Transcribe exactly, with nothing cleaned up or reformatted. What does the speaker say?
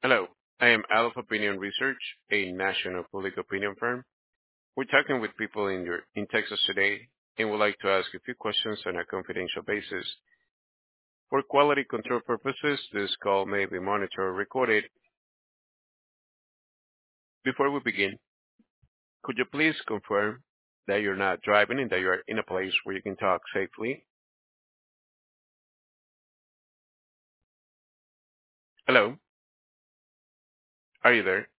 Hello, I am Aleph Opinion Research, a national public opinion firm. We're talking with people in your in Texas today and would like to ask a few questions on a confidential basis. For quality control purposes, this call may be monitored or recorded. Before we begin, could you please confirm that you're not driving and that you are in a place where you can talk safely? Hello, are you there?